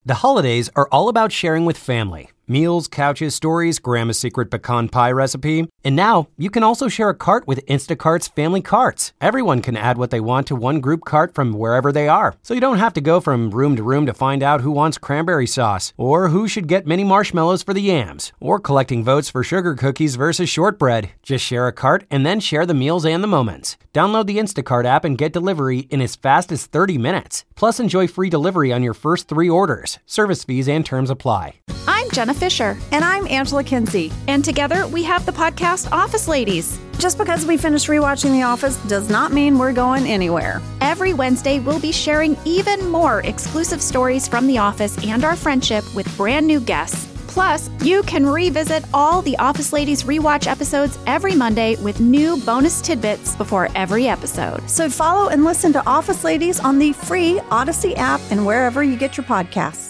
The holidays are all about sharing with family. Meals, couches, stories, Grandma's secret pecan pie recipe. And now, you can also share a cart with Instacart's Family Carts. Everyone can add what they want to one group cart from wherever they are. So you don't have to go from room to find out who wants cranberry sauce, or who should get mini marshmallows for the yams, or collecting votes for sugar cookies versus shortbread. Just share a cart and then share the meals and the moments. Download the Instacart app and get delivery in as fast as 30 minutes. Plus, enjoy free delivery on your first 3 orders. Service fees and terms apply. I'm Jenna Fisher. And I'm Angela Kinsey. And together we have the podcast Office Ladies. Just because we finished rewatching The Office does not mean we're going anywhere. Every Wednesday, we'll be sharing even more exclusive stories from The Office and our friendship with brand new guests. Plus, you can revisit all the Office Ladies rewatch episodes every Monday with new bonus tidbits before every episode. So follow and listen to Office Ladies on the free Odyssey app and wherever you get your podcasts.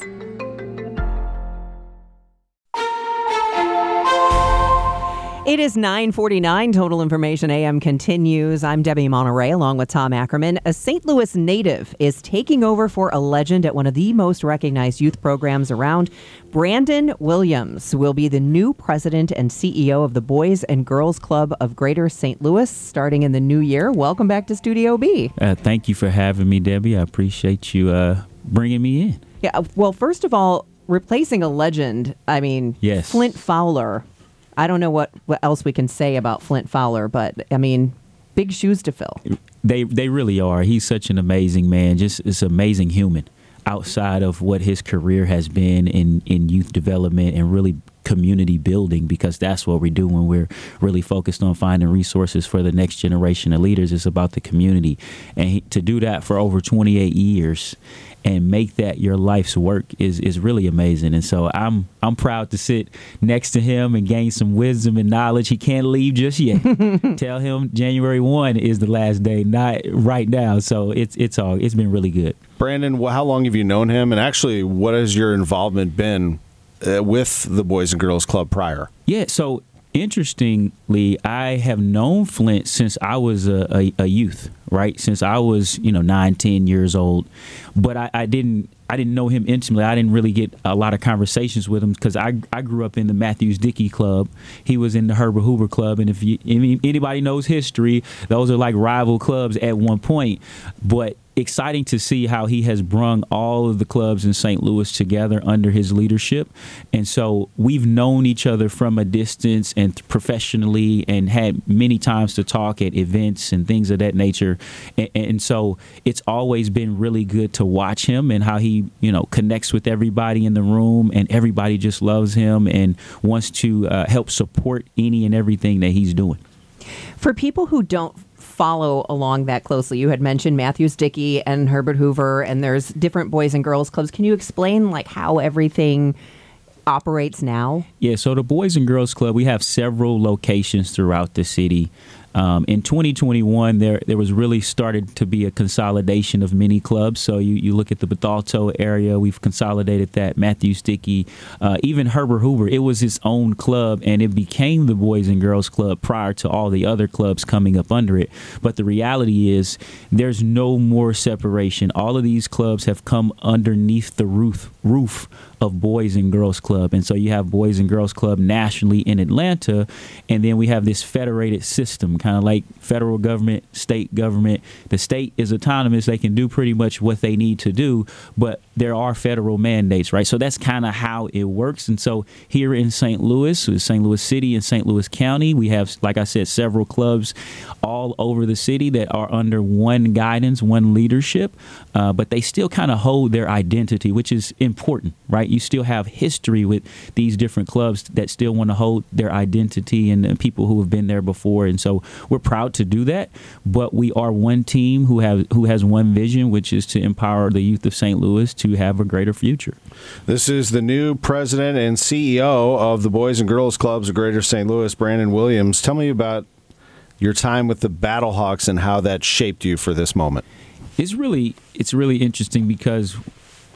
It is 9:49. Total Information AM continues. I'm Debbie Monterey along with Tom Ackerman. A St. Louis native is taking over for a legend at one of the most recognized youth programs around. Brandon Williams will be the new president and CEO of the Boys and Girls Club of Greater St. Louis starting in the new year. Welcome back to Studio B. Thank you for having me, Debbie. I appreciate you bringing me in. Yeah. Well, first of all, replacing a legend, I mean, yes. Flint Fowler. I don't know what else we can say about Flint Fowler, but, I mean, big shoes to fill. They really are. He's such an amazing man, just this amazing human outside of what his career has been in youth development and really community building, because that's what we do when we're really focused on finding resources for the next generation of leaders. It's about the community. And to do that for over 28 years and make that your life's work is really amazing. And so I'm proud to sit next to him and gain some wisdom and knowledge. He can't leave just yet. Tell him January 1 is the last day, not right now. So it's been really good. Brandon, how long have you known him? And actually, what has your involvement been with the Boys and Girls Club prior? Yeah, so interestingly, I have known Flint since I was a youth, right? Since I was, 9, 10 years old. But I didn't know him intimately. I didn't really get a lot of conversations with him because I grew up in the Matthews Dickey Club. He was in the Herbert Hoover Club. And if anybody knows history, those are like rival clubs at one point. But exciting to see how he has brung all of the clubs in St. Louis together under his leadership. And so we've known each other from a distance and professionally and had many times to talk at events and things of that nature. And so it's always been really good to watch him and how he, connects with everybody in the room, and everybody just loves him and wants to help support any and everything that he's doing. For people who don't follow along that closely, you had mentioned Matthews Dickey and Herbert Hoover, and there's different Boys and Girls Clubs. Can you explain how everything operates now? Yeah, so the Boys and Girls Club, we have several locations throughout the city. In 2021, there was really started to be a consolidation of many clubs. So you look at the Bethalto area, we've consolidated that, Matthews Dickey, even Herbert Hoover. It was its own club, and it became the Boys and Girls Club prior to all the other clubs coming up under it. But the reality is there's no more separation. All of these clubs have come underneath the roof of Boys and Girls Club. And so you have Boys and Girls Club nationally in Atlanta, and then we have this federated system, kind of like federal government, state government. The state is autonomous. They can do pretty much what they need to do, but there are federal mandates, right? So that's kind of how it works. And so here in St. Louis City and St. Louis County, we have, like I said, several clubs all over the city that are under one guidance, one leadership, but they still kind of hold their identity, which is important, right? You still have history with these different clubs that still want to hold their identity and people who have been there before. And so we're proud to do that, but we are one team who has one vision, which is to empower the youth of St. Louis to have a greater future. This is the new president and CEO of the Boys and Girls Clubs of Greater St. Louis, Brandon Williams. Tell me about your time with the Battlehawks and how that shaped you for this moment. It's really interesting because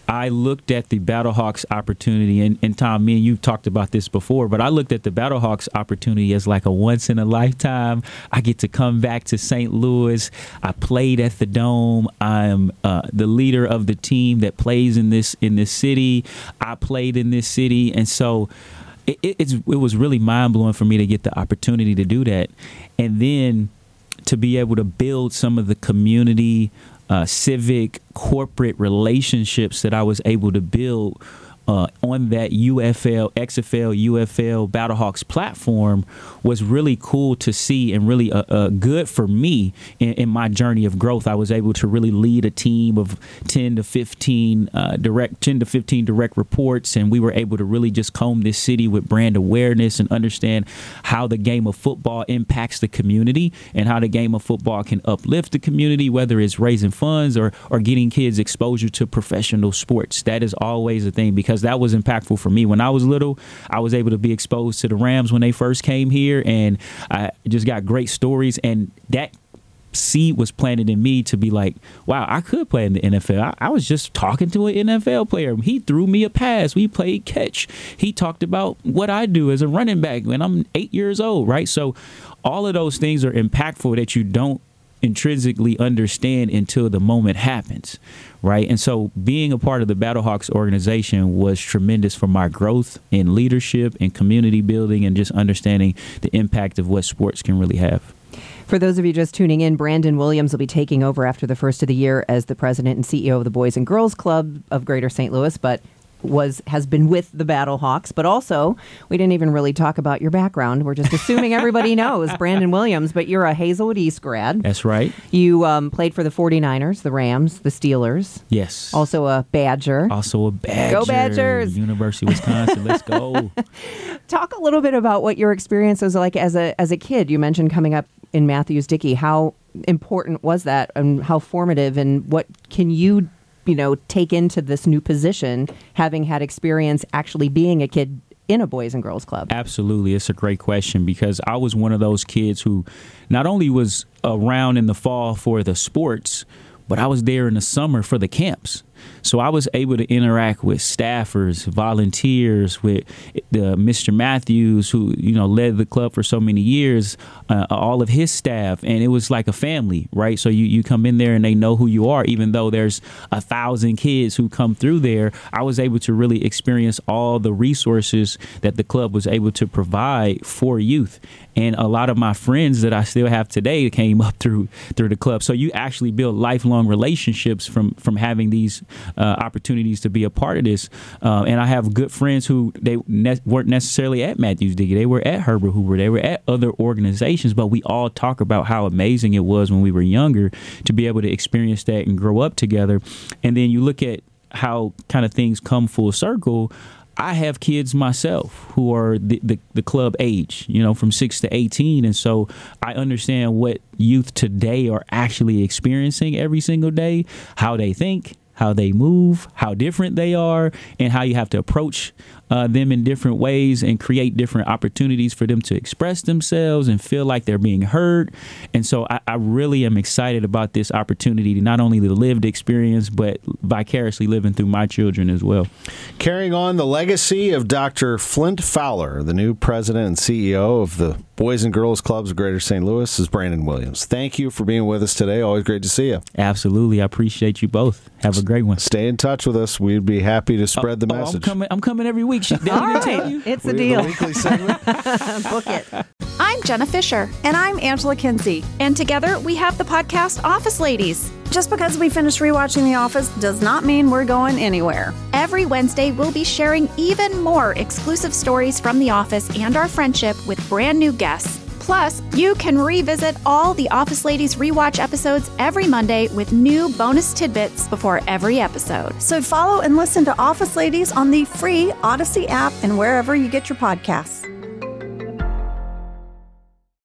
I looked at the Battlehawks opportunity, and Tom, me and you talked about this before, but I looked at the Battlehawks opportunity as like a once in a lifetime. I get to come back to St. Louis. I played at the Dome. I'm the leader of the team that plays in this city. I played in this city, and so it was really mind blowing for me to get the opportunity to do that, and then to be able to build some of the community, civic, corporate relationships that I was able to build on that UFL, XFL, UFL Battlehawks platform was really cool to see, and really good for me in my journey of growth. I was able to really lead a team of 10 to 15 direct reports, and we were able to really just comb this city with brand awareness and understand how the game of football impacts the community and how the game of football can uplift the community, whether it's raising funds or getting kids exposure to professional sports. That is always a thing, because that was impactful for me. When I was little, I was able to be exposed to the Rams when they first came here, and I just got great stories, and that seed was planted in me to be like, wow, I could play in the NFL. I was just talking to an NFL player. He threw me a pass. We played catch. He talked about what I do as a running back when I'm 8 years old, right? So all of those things are impactful that you don't intrinsically understand until the moment happens, right? And so being a part of the Battlehawks organization was tremendous for my growth in leadership and community building, and just understanding the impact of what sports can really have. For those of you just tuning in, Brandon Williams will be taking over after the first of the year as the president and CEO of the Boys and Girls Club of Greater St. Louis, but has been with the Battlehawks. But also, we didn't even really talk about your background. We're just assuming everybody knows Brandon Williams, but you're a Hazelwood East grad. That's right. You played for the 49ers, the Rams, the Steelers. Yes. Also a Badger. Go Badgers. University of Wisconsin. Let's go. Talk a little bit about what your experience was like as a kid. You mentioned coming up in Matthews-Dickey. How important was that, and how formative, and what can you take into this new position, having had experience actually being a kid in a Boys and Girls Club? Absolutely. It's a great question, because I was one of those kids who not only was around in the fall for the sports, but I was there in the summer for the camps. So I was able to interact with staffers, volunteers, with Mr. Matthews, who led the club for so many years, all of his staff, and it was like a family, right? So you come in there and they know who you are, even though there's 1,000 kids who come through there. I was able to really experience all the resources that the club was able to provide for youth. And a lot of my friends that I still have today came up through the club. So you actually build lifelong relationships from having these opportunities to be a part of this. And I have good friends who they weren't necessarily at Matthews-Dickey. They were at Herbert Hoover. They were at other organizations, but we all talk about how amazing it was when we were younger to be able to experience that and grow up together. And then you look at how kind of things come full circle. I have kids myself who are the club age, from 6 to 18. And so I understand what youth today are actually experiencing every single day, how they think, how they move, how different they are, and how you have to approach them in different ways and create different opportunities for them to express themselves and feel like they're being heard. And so I really am excited about this opportunity to not only the lived experience, but vicariously living through my children as well. Carrying on the legacy of Dr. Flint Fowler, the new president and CEO of the Boys and Girls Clubs of Greater St. Louis, is Brandon Williams. Thank you for being with us today. Always great to see you. Absolutely. I appreciate you both. Have a great one. Stay in touch with us. We'd be happy to spread the message. I'm coming every week. All right. It's a deal. The weekly segment. Book it. I'm Jenna Fisher. And I'm Angela Kinsey. And together we have the podcast Office Ladies. Just because we finished rewatching The Office does not mean we're going anywhere. Every Wednesday, we'll be sharing even more exclusive stories from The Office and our friendship with brand new guests. Plus, you can revisit all the Office Ladies rewatch episodes every Monday with new bonus tidbits before every episode. So follow and listen to Office Ladies on the free Odyssey app and wherever you get your podcasts.